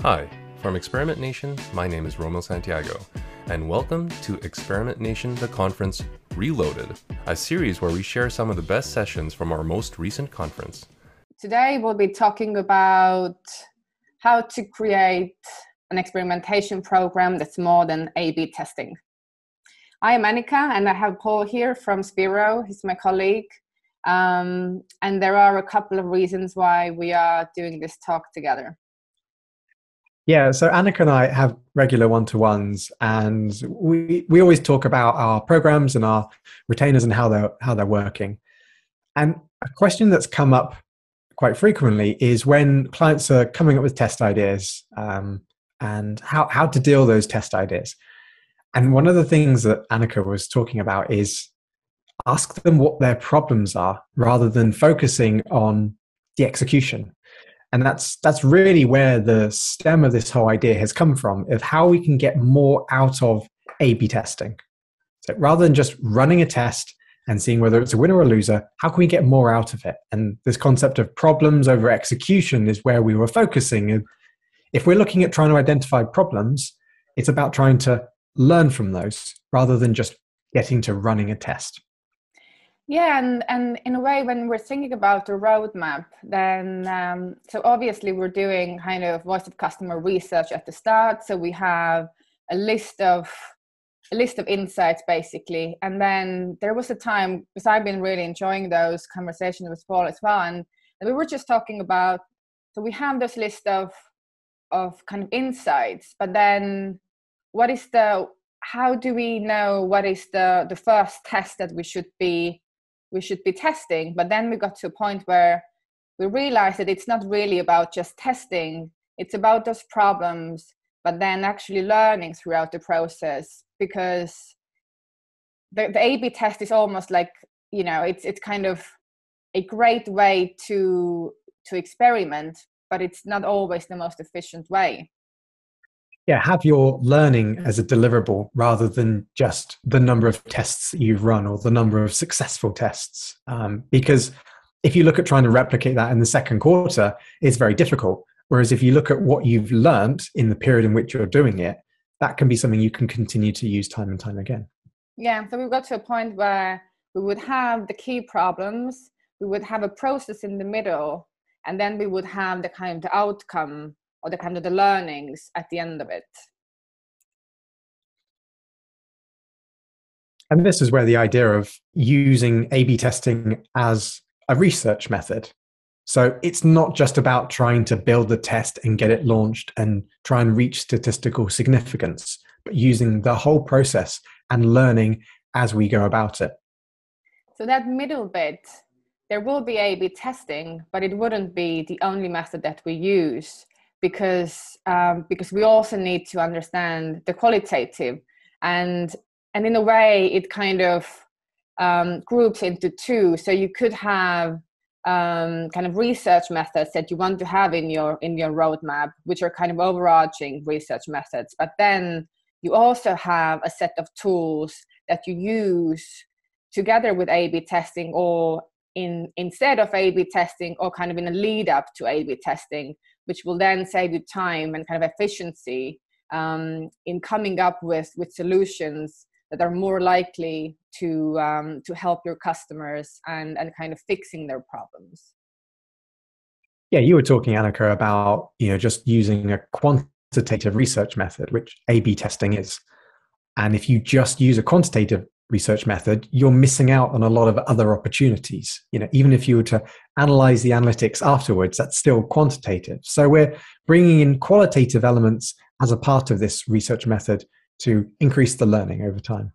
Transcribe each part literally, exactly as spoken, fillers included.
Hi, from Experiment Nation, my name is Romeo Santiago, and welcome to Experiment Nation The Conference Reloaded, a series where we share some of the best sessions from our most recent conference. Today we'll be talking about how to create an experimentation program that's more than A B testing. I am Annika, and I have Paul here from Spiro. He's my colleague. Um, and there are a couple of reasons why we are doing this talk together. Yeah, so Annika and I have regular one-to-ones, and we we always talk about our programs and our retainers and how they're how they're working. And a question that's come up quite frequently is when clients are coming up with test ideas, um, and how how to deal those test ideas. And one of the things that Annika was talking about is ask them what their problems are rather than focusing on the execution. And that's that's really where the stem of this whole idea has come from, of how we can get more out of A B testing. So rather than just running a test and seeing whether it's a winner or a loser, how can we get more out of it? And this concept of problems over execution is where we were focusing. And if we're looking at trying to identify problems, it's about trying to learn from those rather than just getting to running a test. Yeah, and, and in a way, when we're thinking about the roadmap, then, um, so obviously we're doing kind of voice of customer research at the start. So we have a list of, a list of insights basically. And then there was a time, because I've been really enjoying those conversations with Paul as well. And, and we were just talking about, so we have this list of, of kind of insights, but then what is the, how do we know what is the, the first test that we should be we should be testing? But then we got to a point where we realized that it's not really about just testing, it's about those problems, but then actually learning throughout the process, because the, the A B test is almost like, you know, it's it's kind of a great way to to experiment, but it's not always the most efficient way. Yeah, have your learning as a deliverable rather than just the number of tests that you've run or the number of successful tests. Um, because if you look at trying to replicate that in the second quarter, it's very difficult. Whereas if you look at what you've learned in the period in which you're doing it, that can be something you can continue to use time and time again. Yeah, so we've got to a point where we would have the key problems, we would have a process in the middle, and then we would have the kind of outcome or the kind of the learnings at the end of it. And this is where the idea of using A B testing as a research method. So it's not just about trying to build a test and get it launched and try and reach statistical significance, but using the whole process and learning as we go about it. So that middle bit, there will be A B testing, but it wouldn't be the only method that we use. Because um, because we also need to understand the qualitative, and and in a way it kind of um, groups into two. So you could have um, kind of research methods that you want to have in your in your roadmap, which are kind of overarching research methods. But then you also have a set of tools that you use together with A B testing, or in instead of A B testing, or kind of in a lead up to A B testing, which will then save you time and kind of efficiency um, in coming up with, with solutions that are more likely to um, to help your customers and, and kind of fixing their problems. Yeah, you were talking, Annika, about, you know, just using a quantitative research method, which A B testing is. And if you just use a quantitative research method, you're missing out on a lot of other opportunities. You know, even if you were to analyze the analytics afterwards, that's still quantitative. So we're bringing in qualitative elements as a part of this research method to increase the learning over time.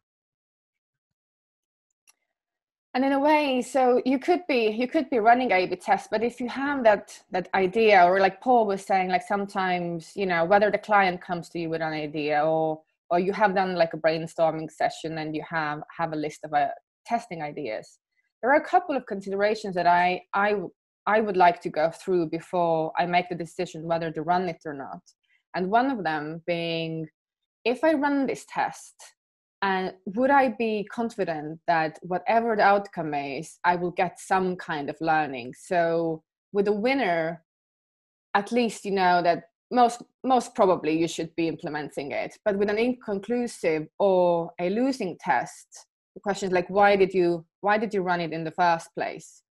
And in a way, so you could be you could be running A B tests, but if you have that that idea, or like Paul was saying, like sometimes, you know, whether the client comes to you with an idea, or or you have done like a brainstorming session and you have have a list of uh, testing ideas, there are a couple of considerations that I I I would like to go through before I make the decision whether to run it or not. And one of them being, if I run this test, and would I be confident that whatever the outcome is, I will get some kind of learning? So with a winner, at least you know that most most probably you should be implementing it. But with an inconclusive or a losing test, the question is like, why did you why did you run it in the first place?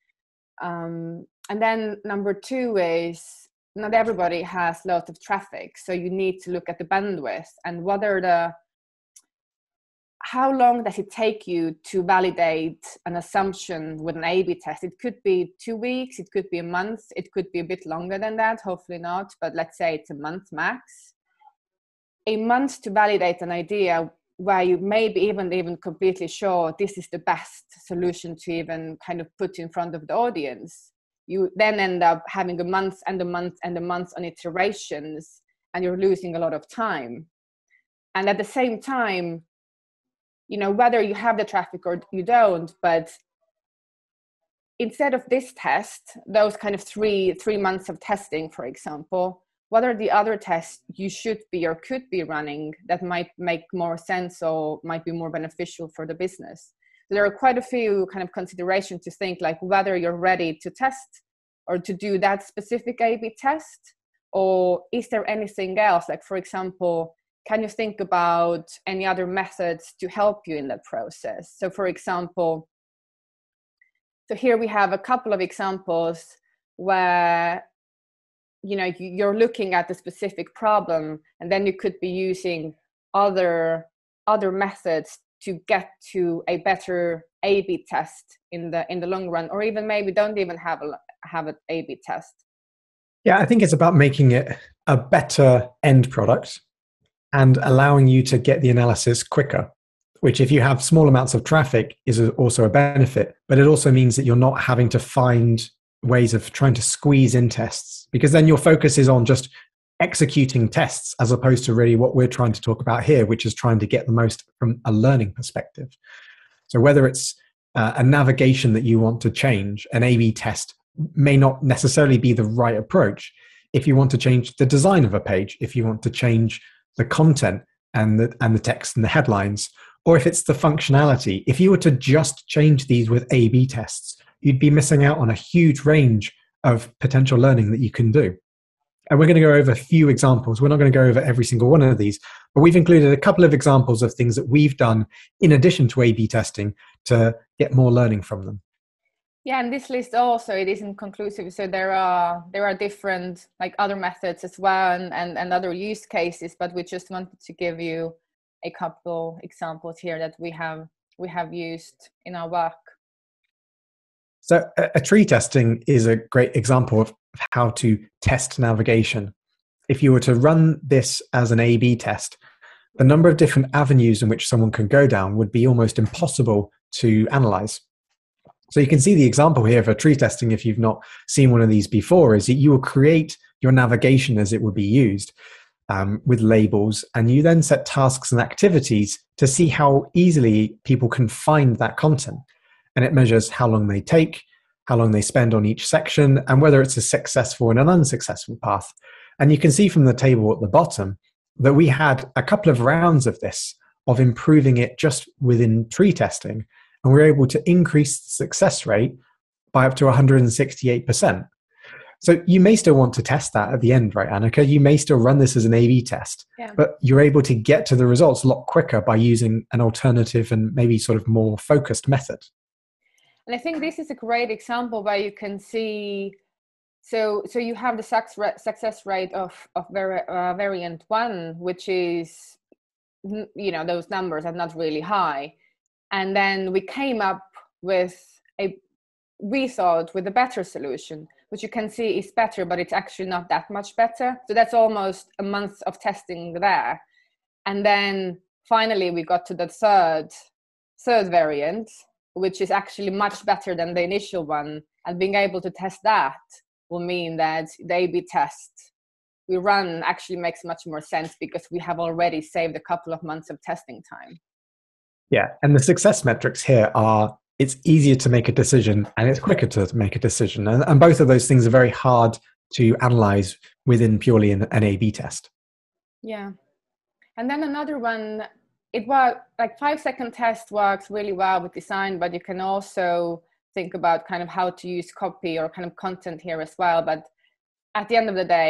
Um, and then number two is, not everybody has lots of traffic, so you need to look at the bandwidth and what are the how long does it take you to validate an assumption with an A B test? It could be two weeks, it could be a month, it could be a bit longer than that, hopefully not, but let's say it's a month max. A month to validate an idea where you may be even, even completely sure this is the best solution to even kind of put in front of the audience. You then end up having a month and a month and a month on iterations, and you're losing a lot of time. And at the same time, you know, whether you have the traffic or you don't, but instead of this test, those kind of three, three months of testing, for example, what are the other tests you should be or could be running that might make more sense or might be more beneficial for the business? So there are quite a few kind of considerations to think, like whether you're ready to test or to do that specific A B test, or is there anything else? Like, for example, can you think about any other methods to help you in that process? So for example, so here we have a couple of examples where, you know, you're looking at the specific problem, and then you could be using other, other methods to get to a better A B test in the, in the long run, or even maybe don't even have a, have an A B test. Yeah, I think it's about making it a better end product and allowing you to get the analysis quicker, which if you have small amounts of traffic is also a benefit, but it also means that you're not having to find ways of trying to squeeze in tests, because then your focus is on just executing tests as opposed to really what we're trying to talk about here, which is trying to get the most from a learning perspective. So whether it's uh, a navigation that you want to change, an A B test may not necessarily be the right approach. If you want to change the design of a page, if you want to change the content and the, and the text and the headlines, or if it's the functionality, if you were to just change these with A B tests, you'd be missing out on a huge range of potential learning that you can do. And we're going to go over a few examples. We're not going to go over every single one of these, but we've included a couple of examples of things that we've done in addition to A B testing to get more learning from them. Yeah, and this list also, it isn't conclusive. So there are there are different like other methods as well, and, and, and other use cases, but we just wanted to give you a couple examples here that we have we have used in our work. So a, a tree testing is a great example of how to test navigation. If you were to run this as an A B test, the number of different avenues in which someone can go down would be almost impossible to analyze. So you can see the example here for tree testing, if you've not seen one of these before, is that you will create your navigation as it would be used um, with labels, and you then set tasks and activities to see how easily people can find that content. And it measures how long they take, how long they spend on each section, and whether it's a successful and an unsuccessful path. And you can see from the table at the bottom that we had a couple of rounds of this, of improving it just within tree testing. And we were able to increase the success rate by up to one hundred sixty-eight percent. So you may still want to test that at the end, right, Annika? You may still run this as an A B test, yeah. But you're able to get to the results a lot quicker by using an alternative and maybe sort of more focused method. And I think this is a great example where you can see, so so you have the success rate of, of vari, uh, variant one, which is, you know, those numbers are not really high. And then we came up with a, we thought with a better solution, which you can see is better, but it's actually not that much better. So that's almost a month of testing there. And then finally we got to the third, third variant, which is actually much better than the initial one. And being able to test that will mean that the A B test we run actually makes much more sense, because we have already saved a couple of months of testing time. Yeah, and the success metrics here are, it's easier to make a decision and it's quicker to make a decision. And, and both of those things are very hard to analyze within purely an, an A B test. Yeah. And then another one, it was like five second test works really well with design, but you can also think about kind of how to use copy or kind of content here as well. But at the end of the day,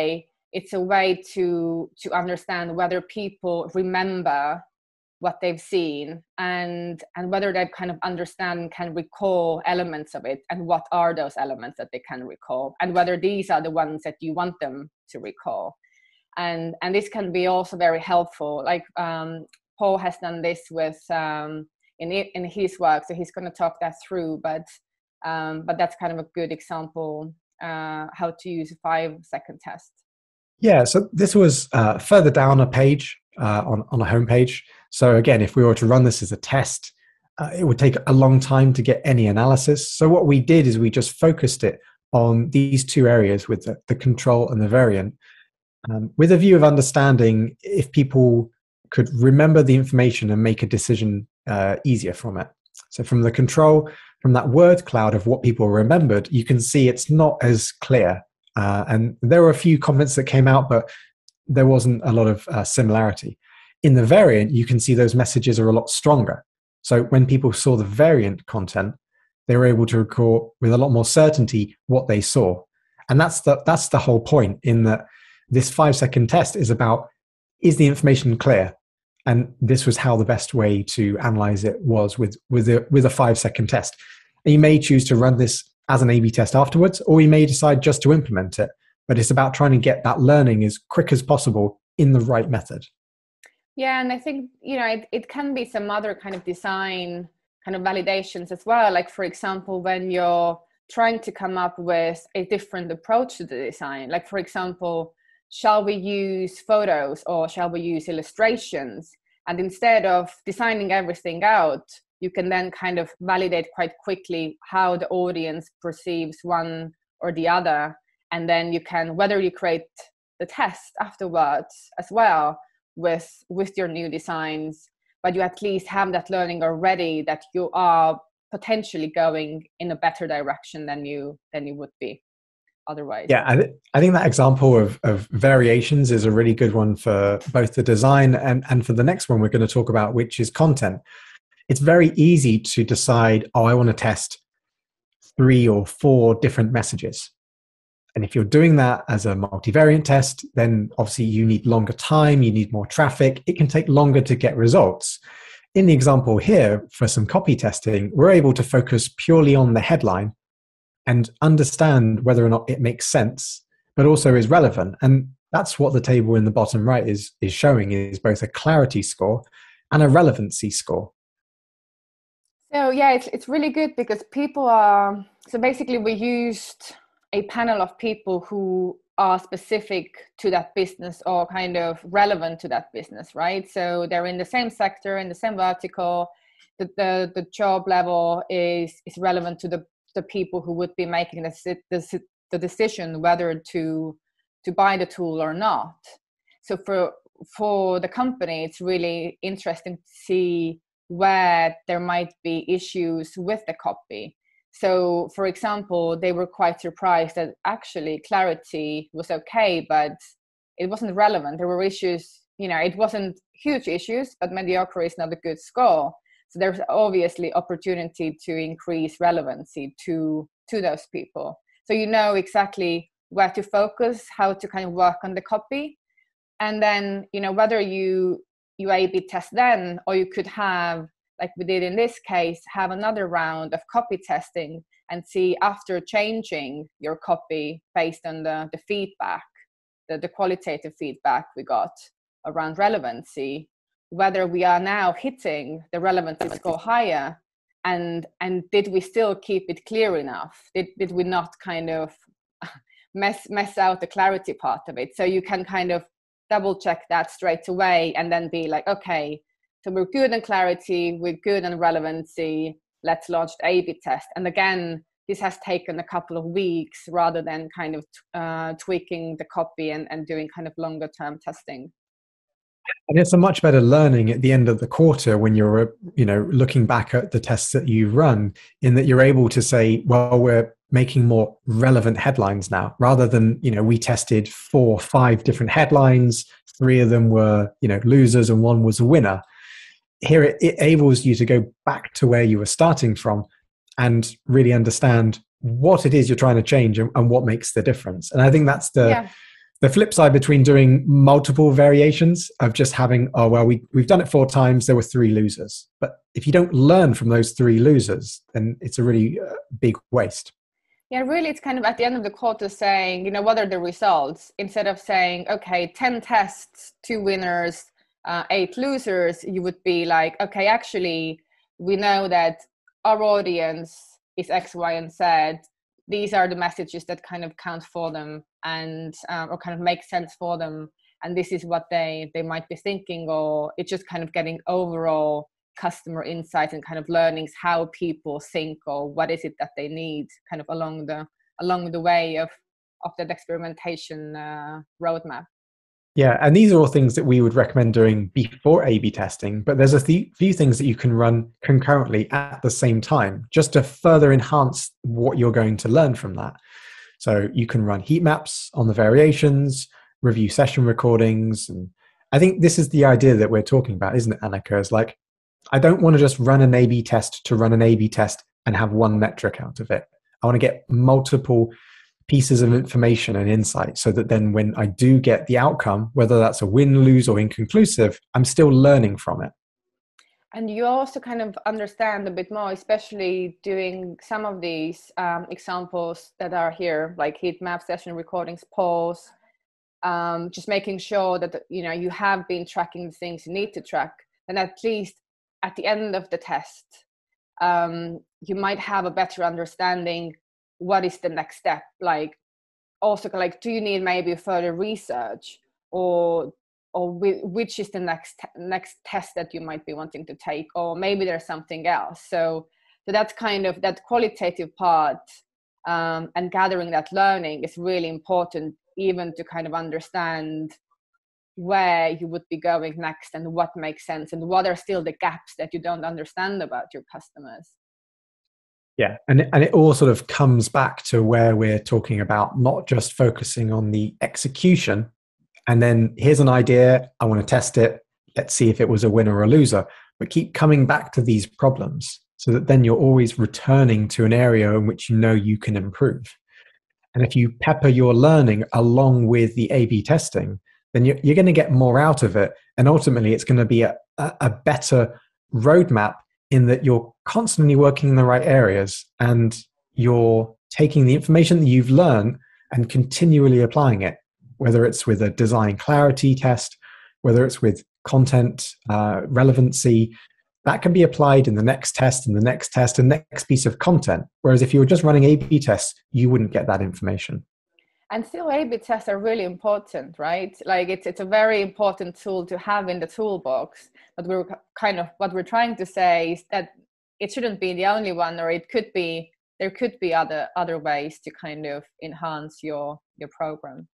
it's a way to to understand whether people remember what they've seen, and and whether they kind of understand and can recall elements of it, and what are those elements that they can recall, and whether these are the ones that you want them to recall. And and this can be also very helpful. Like um, Paul has done this with um, in it, in his work, so he's going to talk that through. But um, but that's kind of a good example uh, how to use a five second test. Yeah, so this was uh, further down a page uh, on, on a homepage. So again, if we were to run this as a test, uh, it would take a long time to get any analysis. So what we did is we just focused it on these two areas with the, the control and the variant, um, with a view of understanding if people could remember the information and make a decision uh, easier from it. So from the control, from that word cloud of what people remembered, you can see it's not as clear. Uh, and there were a few comments that came out, but there wasn't a lot of uh, similarity. In the variant, you can see those messages are a lot stronger. So when people saw the variant content, they were able to recall with a lot more certainty what they saw. And that's the, that's the whole point, in that this five second test is about, is the information clear? And this was how the best way to analyze it was with, with, a, with a five second test. And you may choose to run this as an A B test afterwards, or you may decide just to implement it. But it's about trying to get that learning as quick as possible in the right method. Yeah, and I think, you know, it, it can be some other kind of design kind of validations as well. Like, for example, when you're trying to come up with a different approach to the design, like, for example, shall we use photos or shall we use illustrations? And instead of designing everything out, you can then kind of validate quite quickly how the audience perceives one or the other. And then you can, whether you create the test afterwards as well with, with your new designs, but you at least have that learning already, that you are potentially going in a better direction than you, than you would be otherwise. Yeah, I, th- I think that example of, of variations is a really good one for both the design and, and for the next one we're going to talk about, which is content. It's very easy to decide, oh, I want to test three or four different messages. And if you're doing that as a multivariant test, then obviously you need longer time, you need more traffic. It can take longer to get results. In the example here, for some copy testing, we're able to focus purely on the headline and understand whether or not it makes sense, but also is relevant. And that's what the table in the bottom right is, is showing, is both a clarity score and a relevancy score. So yeah, it's it's really good because people are, so basically we used a panel of people who are specific to that business or kind of relevant to that business, right? So they're in the same sector, in the same vertical, the the, the job level is is relevant to the, the people who would be making the, the, the decision whether to to buy the tool or not. So for for the company, it's really interesting to see where there might be issues with the copy. So, for example, they were quite surprised that actually clarity was okay, but it wasn't relevant. There were issues, you know, it wasn't huge issues, but mediocre is not a good score. So there's obviously opportunity to increase relevancy to, to those people. So you know exactly where to focus, how to kind of work on the copy. And then, you know, whether you you A B test then, or you could have, like we did in this case, have another round of copy testing and see, after changing your copy based on the, the feedback, the, the qualitative feedback we got around relevancy, whether we are now hitting the relevancy score higher, and and did we still keep it clear enough? Did did we not kind of mess mess out the clarity part of it? So you can kind of double check that straight away and then be like, okay, so we're good on clarity, we're good on relevancy, let's launch the A B test. And again, this has taken a couple of weeks rather than kind of uh, tweaking the copy and, and doing kind of longer term testing. And it's a much better learning at the end of the quarter when you're, you know, looking back at the tests that you run, in that you're able to say, well, we're making more relevant headlines now, rather than, you know, we tested four or five different headlines, three of them were, you know, losers and one was a winner. Here it, it enables you to go back to where you were starting from and really understand what it is you're trying to change and, and what makes the difference. And I think that's the, yeah. the flip side between doing multiple variations of just having, oh, well, we, we've done it four times, there were three losers. But if you don't learn from those three losers, then it's a really uh, big waste. Yeah, really, it's kind of at the end of the quarter saying, you know, what are the results? Instead of saying, okay, ten tests, two winners, uh, eight losers, you would be like, okay, actually, we know that our audience is X, Y, and Z. These are the messages that kind of count for them and um, or kind of make sense for them. And this is what they, they might be thinking, or it's just kind of getting overall customer insights and kind of learnings how people think or what is it that they need kind of along the along the way of of that experimentation uh, roadmap. Yeah, and these are all things that we would recommend doing before A B testing, but there's a th- few things that you can run concurrently at the same time just to further enhance what you're going to learn from that. So you can run heat maps on the variations, review session recordings, and I think this is the idea that we're talking about, isn't it, Annika? It's like, I don't want to just run an A B test to run an A B test and have one metric out of it. I want to get multiple pieces of information and insight so that then when I do get the outcome, whether that's a win, lose, or inconclusive, I'm still learning from it. And you also kind of understand a bit more, especially doing some of these um, examples that are here, like heat map, session recordings, pause, um, just making sure that, you know, you have been tracking the things you need to track, and at least at the end of the test, um, you might have a better understanding what is the next step. Like, also, like, do you need maybe further research, or or which is the next next test that you might be wanting to take, or maybe there's something else. So, so that's kind of that qualitative part, um, and gathering that learning is really important, even to kind of understand where you would be going next and what makes sense and what are still the gaps that you don't understand about your customers. Yeah, and, and it all sort of comes back to where we're talking about not just focusing on the execution and then here's an idea, I want to test it, let's see if it was a winner or a loser, but keep coming back to these problems so that then you're always returning to an area in which you know you can improve. And if you pepper your learning along with the A B testing, then you're, you're going to get more out of it. And ultimately, it's going to be a, a better roadmap in that you're constantly working in the right areas and you're taking the information that you've learned and continually applying it, whether it's with a design clarity test, whether it's with content uh, relevancy, that can be applied in the next test and the next test and next piece of content. Whereas if you were just running A B tests, you wouldn't get that information. And still A B tests are really important, right? Like it's it's a very important tool to have in the toolbox. But we're kind of, what we're trying to say is that it shouldn't be the only one, or it could be, there could be other other ways to kind of enhance your, your program.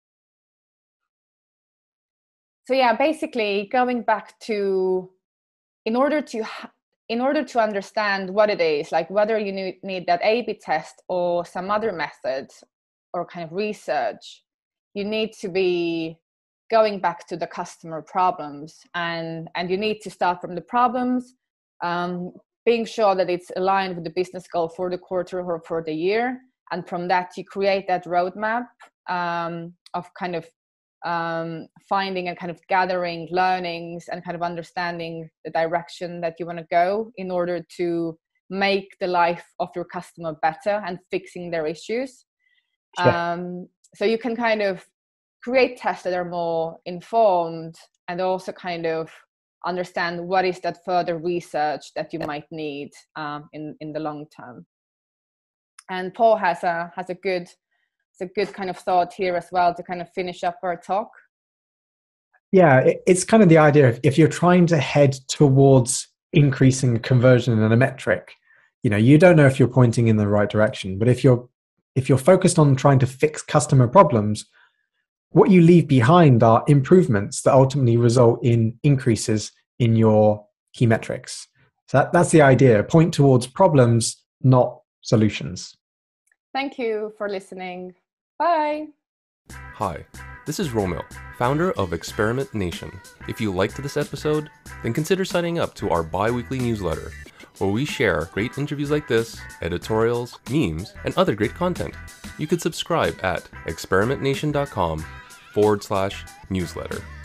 So yeah, basically going back to, in order to in order to understand what it is, like whether you need, need that A B test or some other method or kind of research, you need to be going back to the customer problems, and and you need to start from the problems, um, being sure that it's aligned with the business goal for the quarter or for the year, and from that you create that roadmap um, of kind of um, finding and kind of gathering learnings and kind of understanding the direction that you want to go in order to make the life of your customer better and fixing their issues. Sure. Um, so you can kind of create tests that are more informed and also kind of understand what is that further research that you might need um, in, in the long term. And Paul has a has a good it's a good kind of thought here as well to kind of finish up our talk. Yeah, it, it's kind of the idea of if you're trying to head towards increasing conversion in a metric, you know, you don't know if you're pointing in the right direction, but if you're if you're focused on trying to fix customer problems, what you leave behind are improvements that ultimately result in increases in your key metrics. So that, that's the idea. Point towards problems, not solutions. Thank you for listening. Bye. Hi, this is Romil, founder of Experiment Nation. If you liked this episode, then consider signing up to our bi-weekly newsletter, where we share great interviews like this, editorials, memes, and other great content. You could subscribe at experiment nation dot com forward slash newsletter.